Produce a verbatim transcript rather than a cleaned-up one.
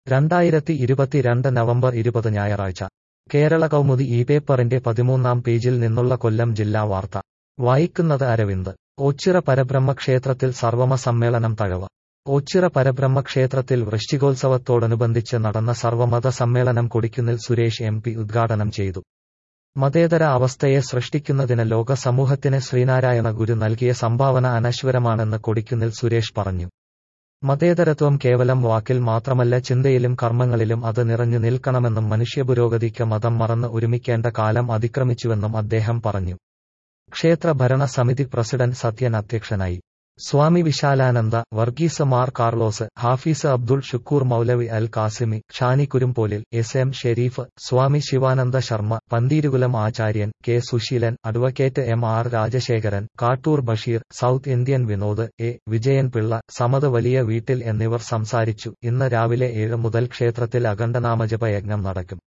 രണ്ടായിരത്തി ഇരുപത്തിരണ്ട് നവംബർ ഇരുപത് ഞായറാഴ്ച കേരള കൗമുദി ഈ പേപ്പറിന്റെ പതിമൂന്നാം പേജിൽ നിന്നുള്ള കൊല്ലം ജില്ലാ വാർത്ത വായിക്കുന്നത് അരവിന്ദ്. ഓച്ചിറ പരബ്രഹ്മ ക്ഷേത്രത്തിൽ സർവമ സമ്മേളനം തഴവ. ഓച്ചിറ പരബ്രഹ്മ ക്ഷേത്രത്തിൽ വൃശ്ചികോത്സവത്തോടനുബന്ധിച്ച് നടന്ന സർവമത സമ്മേളനം കൊടിക്കുന്നിൽ സുരേഷ് എം പി ഉദ്ഘാടനം ചെയ്തു. മതേതര അവസ്ഥയെ സൃഷ്ടിക്കുന്നതിന് ലോക സമൂഹത്തിന് ശ്രീനാരായണ ഗുരു നൽകിയ സംഭാവന അനശ്വരമാണെന്ന് കൊടിക്കുന്നിൽ സുരേഷ് പറഞ്ഞു. മതേതരത്വം കേവലം വാക്കിൽ മാത്രമല്ല, ചിന്തയിലും കർമ്മങ്ങളിലും അത് നിറഞ്ഞു നിൽക്കണമെന്നും മനുഷ്യപുരോഗതിക്ക് മതം മറന്ന് ഒരുമിക്കേണ്ട കാലം അതിക്രമിച്ചുവെന്നും അദ്ദേഹം പറഞ്ഞു. ക്ഷേത്ര ഭരണ സമിതി പ്രസിഡന്റ് സത്യൻ അധ്യക്ഷനായി. Swami Vishalananda, Varghese Mar Carlos, Hafeez Abdul Shukkoor Maulavi Al Kasimi, Shani Kurumpolil, S M Sherif, Swami Sivananda Sharma, Pantheerukulam ആചാര്യൻ, K Susheelan, advocate M R Rajasekharan, Kattoor Basheer, south Indian Vinod, A Vijayan Pillai, Samad വലിയ വീട്ടിൽ എന്നിവർ സംസാരിച്ചു. ഇന്ന് രാവിലെ ഏഴ് മുതൽ ക്ഷേത്രത്തിൽ അഖണ്ഡനാമജപ യജ്ഞം നടക്കും.